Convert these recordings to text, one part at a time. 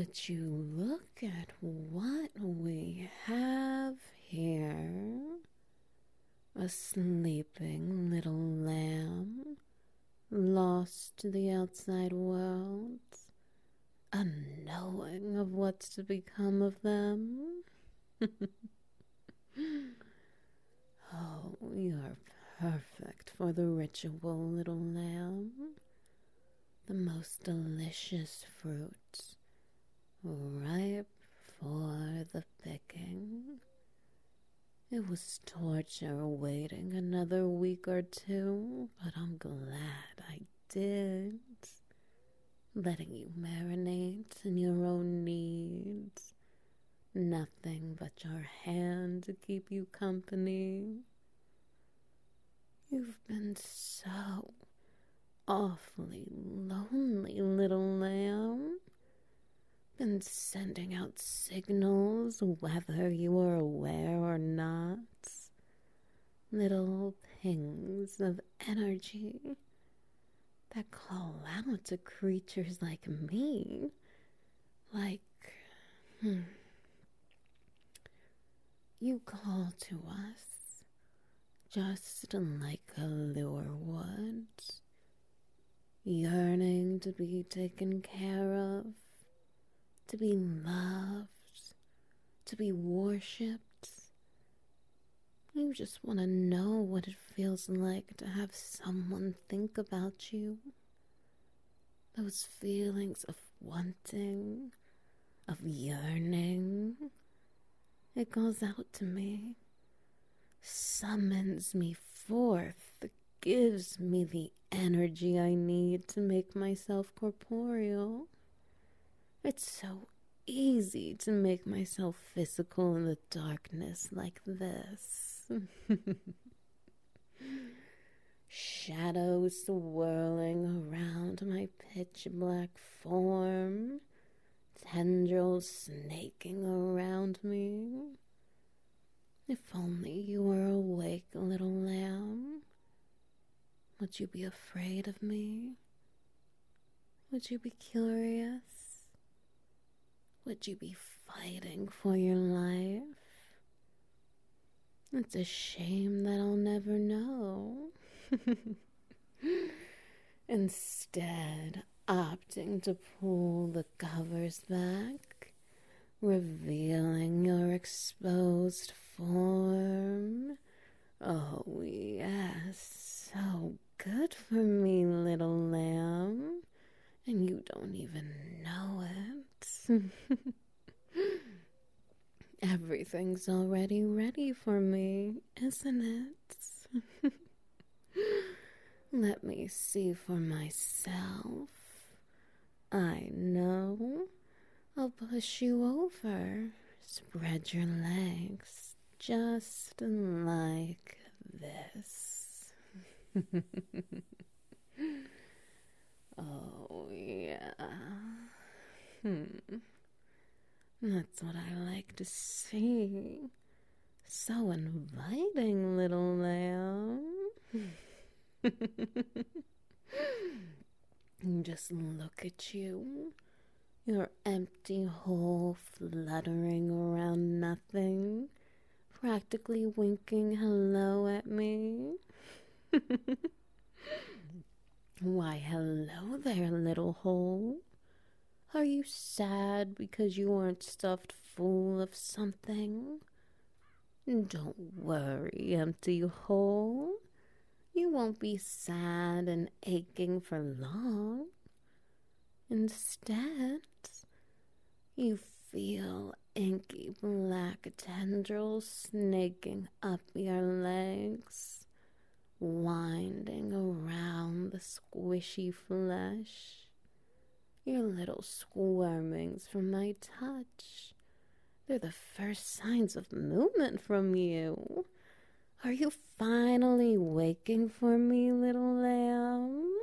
Would you look at what we have here? A sleeping little lamb, lost to the outside world, unknowing of what's to become of them. Oh, you're perfect for the ritual, little lamb. The most delicious fruit, ripe for the picking. It was torture waiting another week or two, but I'm glad I did. Letting you marinate in your own needs. Nothing but your hand to keep you company. You've been so awfully lonely, little lamb. Been sending out signals whether you are aware or not. Little pings of energy that call out to creatures like me. Like, you call to us just like a lure would. Yearning to be taken care of, to be loved, to be worshipped. You just want to know what it feels like to have someone think about you. Those feelings of wanting, of yearning. It goes out to me, summons me forth, gives me the energy I need to make myself corporeal. It's so easy to make myself physical in the darkness like this. Shadows swirling around my pitch black form, tendrils snaking around me. If only you were awake, little lamb. Would you be afraid of me? Would you be curious? Would you be fighting for your life? It's a shame that I'll never know. Instead, opting to pull the covers back, revealing your exposed form. Oh, yes, so good for me, little lamb. And you don't even know it. Everything's already ready for me, isn't it? Let me see for myself. I know. I'll push you over. Spread your legs just like this. Oh, yeah. That's what I like to see. So inviting, little lamb. Just look at you. Your empty hole fluttering around nothing. Practically winking hello at me. Why, hello there, little hole. Are you sad because you aren't stuffed full of something? Don't worry, empty hole. You won't be sad and aching for long. Instead, you feel inky black tendrils snaking up your legs, winding around the squishy flesh. Your little squirmings from my touch. They're the first signs of movement from you. Are you finally waking for me, little lamb?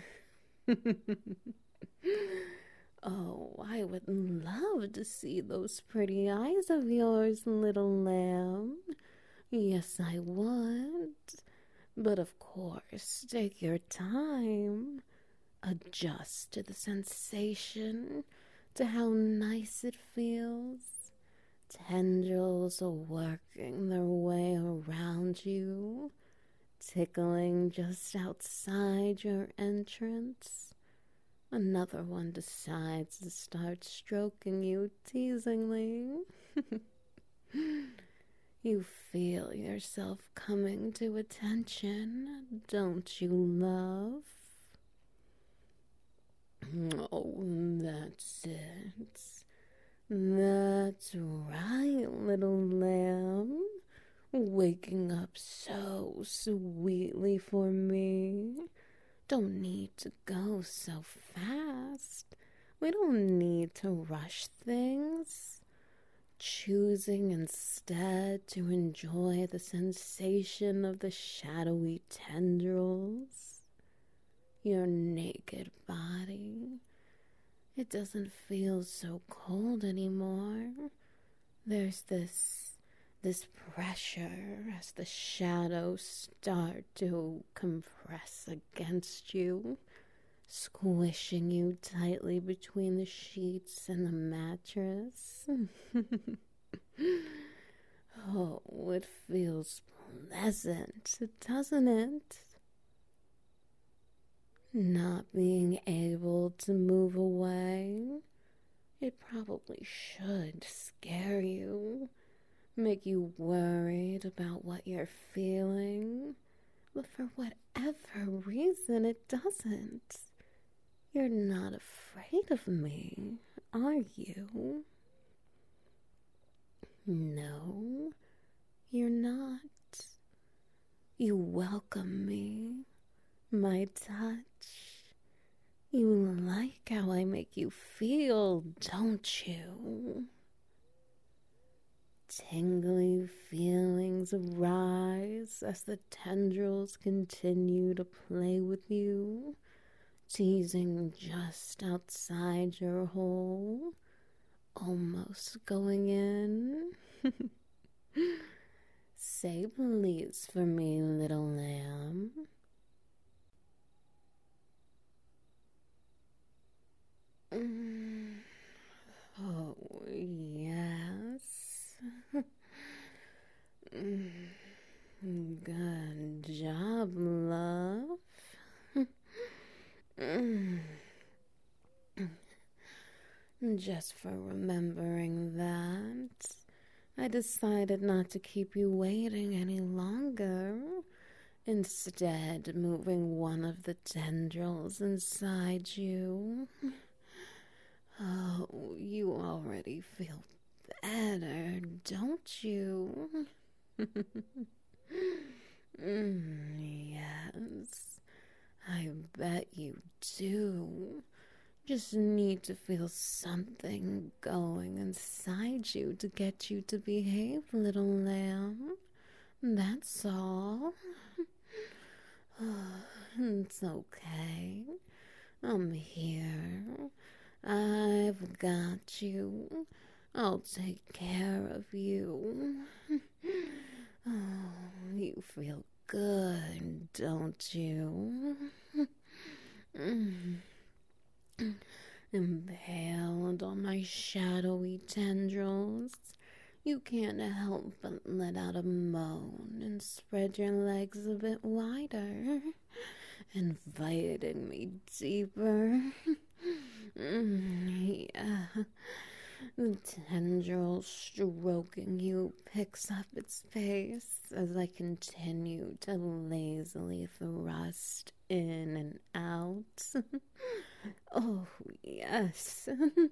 Oh, I would love to see those pretty eyes of yours, little lamb. Yes, I would. But of course, take your time. Adjust to the sensation. to how nice it feels. Tendrils are working their way around you, tickling just outside your entrance. Another one decides to start stroking you teasingly. You feel yourself coming to attention, don't you, love? Oh, that's it. That's right, little lamb. Waking up so sweetly for me. Don't need to go so fast. We don't need to rush things. Choosing instead to enjoy the sensation of the shadowy tendrils. Your naked body. It doesn't feel so cold anymore. There's this pressure as the shadows start to compress against you, squishing you tightly between the sheets and the mattress. Oh, it feels pleasant, doesn't it? Not being able to move away. It probably should scare you, make you worried about what you're feeling, but for whatever reason it doesn't. You're not afraid of me, are you? No, you're not. You welcome me, my touch. You like how I make you feel, don't you? Tingly feelings arise as the tendrils continue to play with you, teasing just outside your hole, almost going in. Say please for me, little lamb. Oh, yes. Good job, love. Just for remembering that, I decided not to keep you waiting any longer. Instead, moving one of the tendrils inside you. Oh, you already feel better, don't you? Yes, I bet you do. Just need to feel something going inside you to get you to behave, little lamb. That's all. It's okay. I'm here. I've got you. I'll take care of you. Oh, you feel good, don't you? Impaled on my shadowy tendrils, you can't help but let out a moan and spread your legs a bit wider, inviting me deeper. Yeah. The tendril stroking you picks up its pace as I continue to lazily thrust in and out. Oh, yes.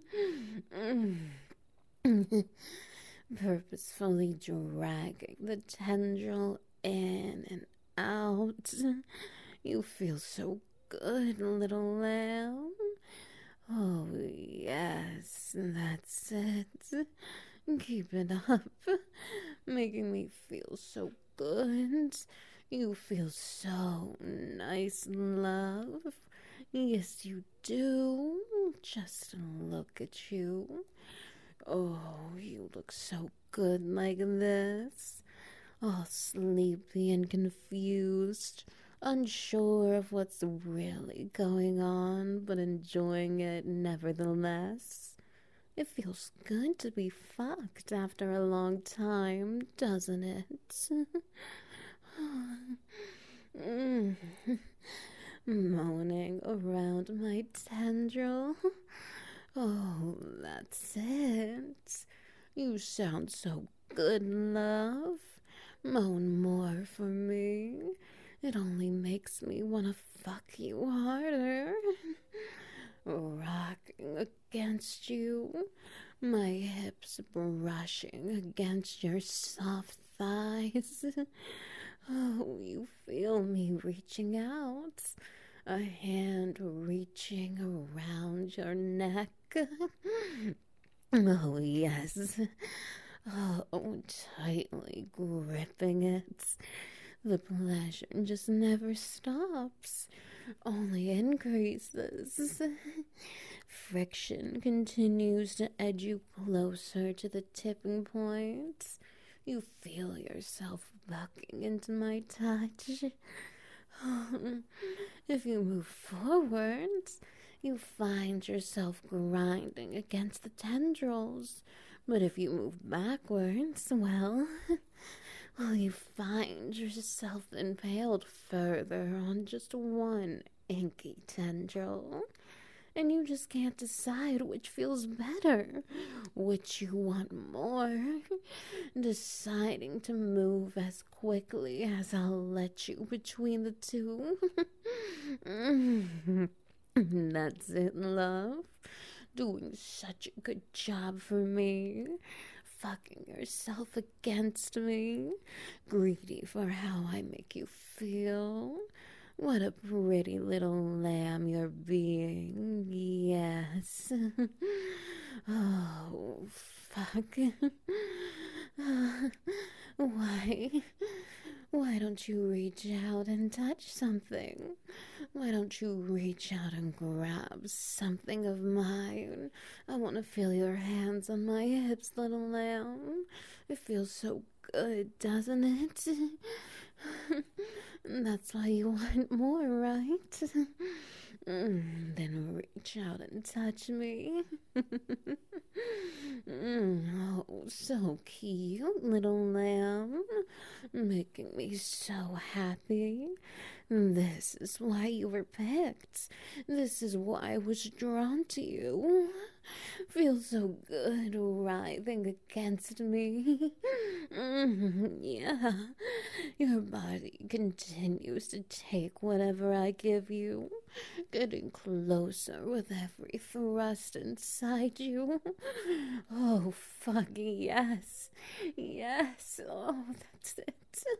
Purposefully dragging the tendril in and out. You feel so good, little lamb. Oh, yes, that's it. Keep it up, making me feel so good. You feel so nice, love. Yes, you do. Just look at you. Oh, you look so good like this. All sleepy and confused, unsure of what's really going on, but enjoying it nevertheless. It feels good to be fucked after a long time, doesn't it? Mm. Moaning around my tendril. Oh, that's it. You sound so good, love. Moan more for me. It only makes me want to fuck you harder. Rocking against you, my hips brushing against your soft thighs. Oh, you feel me reaching out, a hand reaching around your neck. Oh, yes. Oh, tightly gripping it. The pleasure just never stops, only increases. Friction continues to edge you closer to the tipping point. You feel yourself bucking into my touch. If you move forwards, you find yourself grinding against the tendrils. But if you move backwards, well, you find yourself impaled further on just one inky tendril. And you just can't decide which feels better, which you want more. Deciding to move as quickly as I'll let you between the two. That's it, love. Doing such a good job for me. Fucking yourself against me. Greedy for how I make you feel. What a pretty little lamb you're being. Yes. Oh, fuck. Why? Why don't you reach out and touch something? Why don't you reach out and grab something of mine? I want to feel your hands on my hips, little lamb. It feels so good, doesn't it? That's why you want more, right? Then reach out and touch me. Oh, so cute, little lamb. Making me so happy. This is why you were picked. This is why I was drawn to you. Feels so good writhing against me. Yeah. Your body continues to take whatever I give you, getting closer with every thrust inside you. Oh, fuck, yes. Yes. Oh, that's it.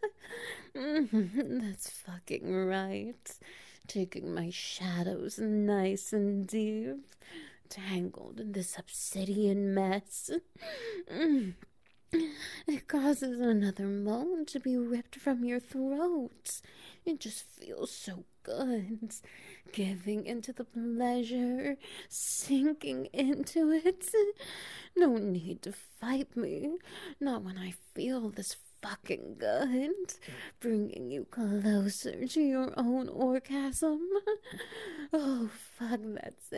That's fucking right. Taking my shadows nice and deep, tangled in this obsidian mess. It causes another moan to be ripped from your throat. It just feels so good. Giving into the pleasure, sinking into it. No need to fight me. Not when I feel this fucking good. Bringing you closer to your own orgasm. Oh, fuck, that's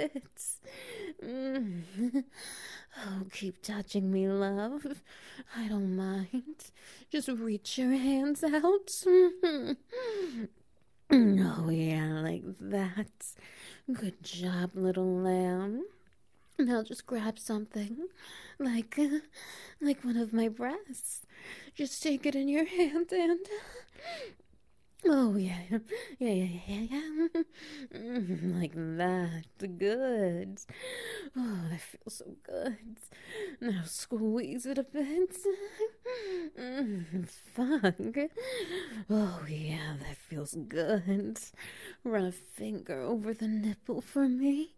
it. Oh, keep touching me, love. I don't mind. Just reach your hands out. Oh, yeah, like that. Good job, little lamb. Now just grab something, like one of my breasts. Just take it in your hand and... Oh, yeah. Like that. Good. Oh, that feels so good. Now squeeze it a bit. Fuck. Oh, yeah, that feels good. Run a finger over the nipple for me.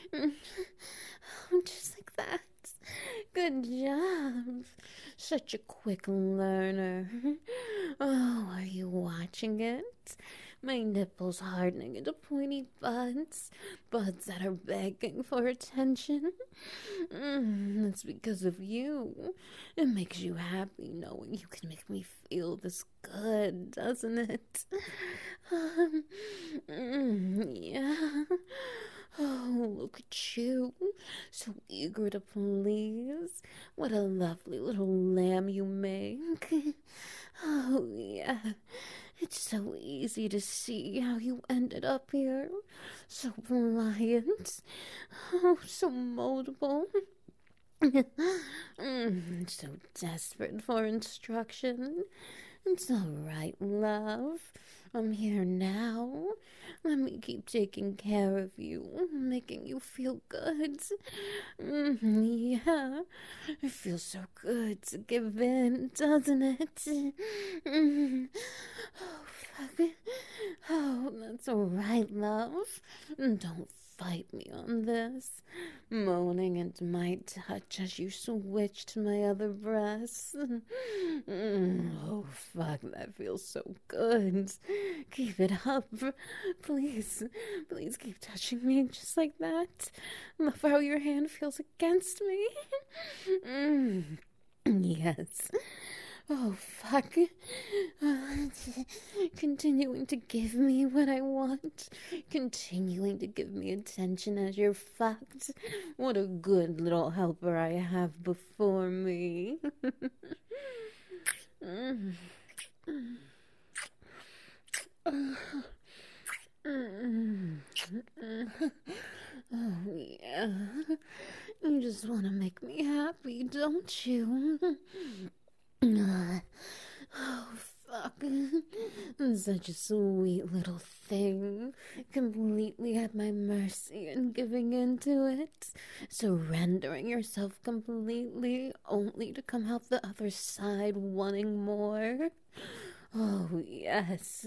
Just like that. Good job. Such a quick learner. Oh, are you watching it? My nipples hardening into pointy buds. Buds that are begging for attention. It's because of you. It makes you happy knowing you can make me feel this good, doesn't it? Yeah. Oh, look at you. so eager to please. What a lovely little lamb you make. Oh, yeah. It's so easy to see how you ended up here. So pliant. Oh, so moldable. So desperate for instruction. It's all right, love. I'm here now. Let me keep taking care of you, making you feel good. Yeah, it feels so good to give in, doesn't it? Oh, fuck. Oh, that's all right, love. Don't fight me on this. Moaning into my touch as you switch to my other breast. Oh, fuck, that feels so good. Keep it up. Please, please keep touching me just like that. Love how your hand feels against me. Yes. Oh, fuck. Continuing to give me what I want. Continuing to give me attention as you're fucked. What a good little helper I have before me. Oh, yeah. You just want to make me happy, don't you? Oh, fuck. Such a sweet little thing. Completely at my mercy and giving in to it. Surrendering yourself completely, only to come out the other side wanting more. Oh, yes.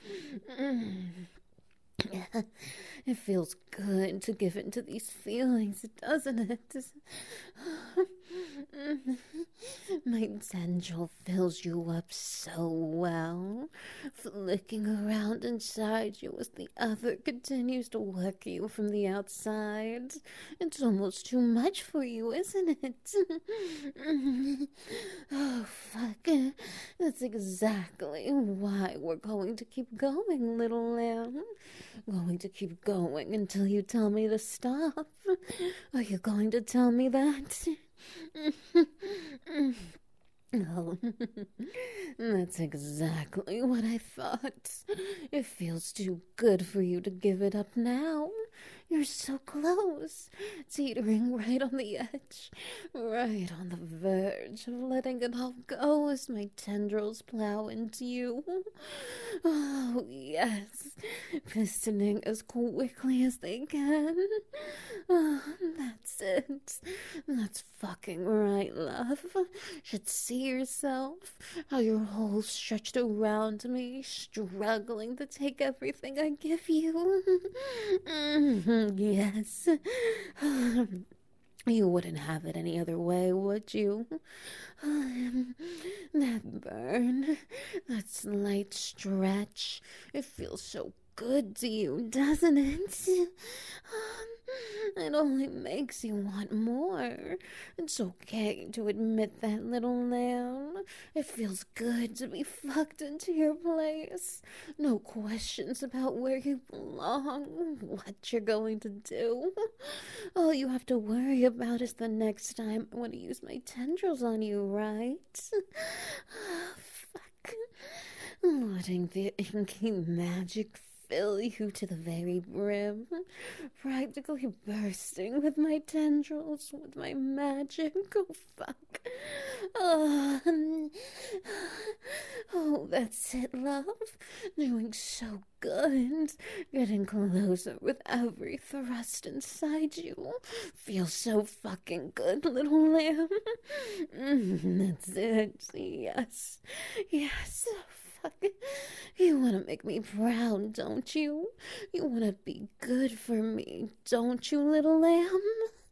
It feels good to give in to these feelings, doesn't it? My tendril fills you up so well, flicking around inside you as the other continues to work you from the outside. It's almost too much for you, isn't it? Oh, fuck. That's exactly why we're going to keep going, little lamb. Going to keep going until you tell me to stop. Are you going to tell me that? Oh, that's exactly what I thought. It feels too good for you to give it up now. You're so close, teetering right on the edge, right on the verge of letting it all go as my tendrils plow into you. Oh, yes, pistoning as quickly as they can. Oh, that's it. That's fucking right, love. Should see yourself, how your whole stretched around me, struggling to take everything I give you. Yes. You wouldn't have it any other way, would you? That burn, that slight stretch, it feels so good to you, doesn't it? It only makes you want more. It's okay to admit that, little lamb. It feels good to be fucked into your place. No questions about where you belong, what you're going to do. All you have to worry about is the next time I want to use my tendrils on you, right? Oh, fuck. Letting the inky magic fill you to the very brim, practically bursting with my tendrils, with my magic. Oh, fuck. Oh, that's it, love. Doing so good. Getting closer with every thrust inside you. Feels so fucking good, little lamb. That's it. Yes. Yes. Fuck. You want to make me proud, don't you? You want to be good for me, don't you, little lamb?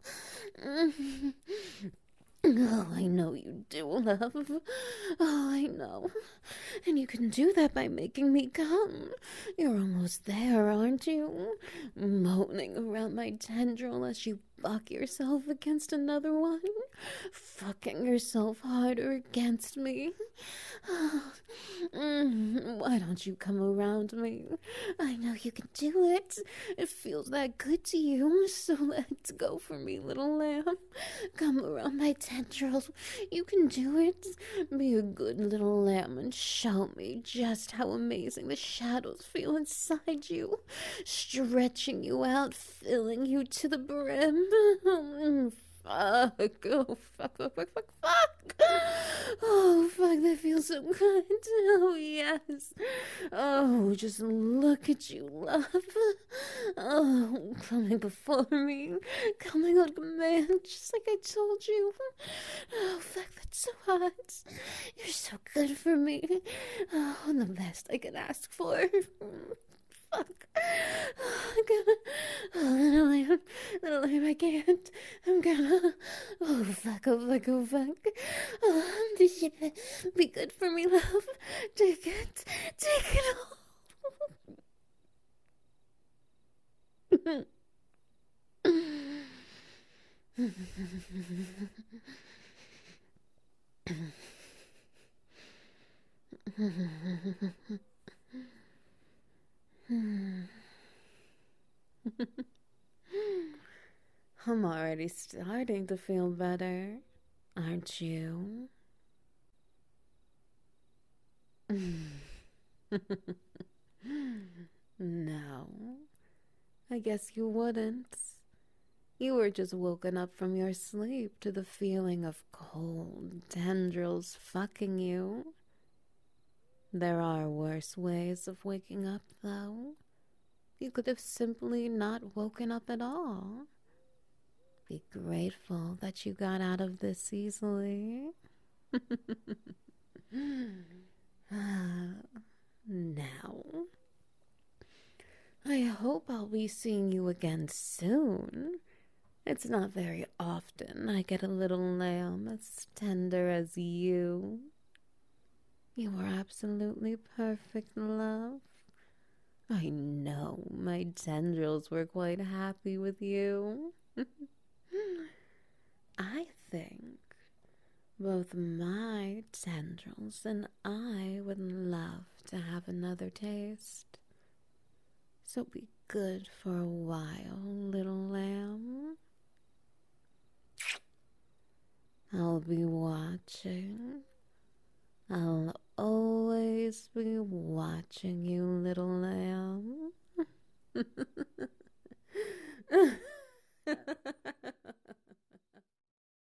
Oh, I know you do, love. Oh, I know. And you can do that by making me come. You're almost there, aren't you? Moaning around my tendril as you fuck yourself against another one? Fucking yourself harder against me? Why don't you come around me? I know you can do it. It feels that good to you, so let's go for me, little lamb. Come around my tendrils. You can do it. Be a good little lamb and show me just how amazing the shadows feel inside you, stretching you out, filling you to the brim. Fuck. Oh, fuck, fuck, fuck, fuck, fuck. Oh, fuck, that feels so good. Oh, yes. Oh, just look at you, love. Oh, coming before me, coming on command, just like I told you. Oh, fuck, that's so hot. You're so good for me. Oh, the best I could ask for. Fuck. Oh, I'm gonna. Oh, little lamb, I can't. I'm gonna. Oh, fuck, oh, fuck, oh, fuck. Oh, this shit be good for me, love. Take it. Take it all. I'm already starting to feel better, aren't you? No, I guess you wouldn't. You were just woken up from your sleep to the feeling of cold tendrils fucking you. There are worse ways of waking up, though. You could have simply not woken up at all. Be grateful that you got out of this easily. Now, I hope I'll be seeing you again soon. It's not very often I get a little lamb as tender as you. You were absolutely perfect, love. I know my tendrils were quite happy with you. I think both my tendrils and I would love to have another taste. So be good for a while, little lamb. I'll be watching. I'll always be watching you, little lamb.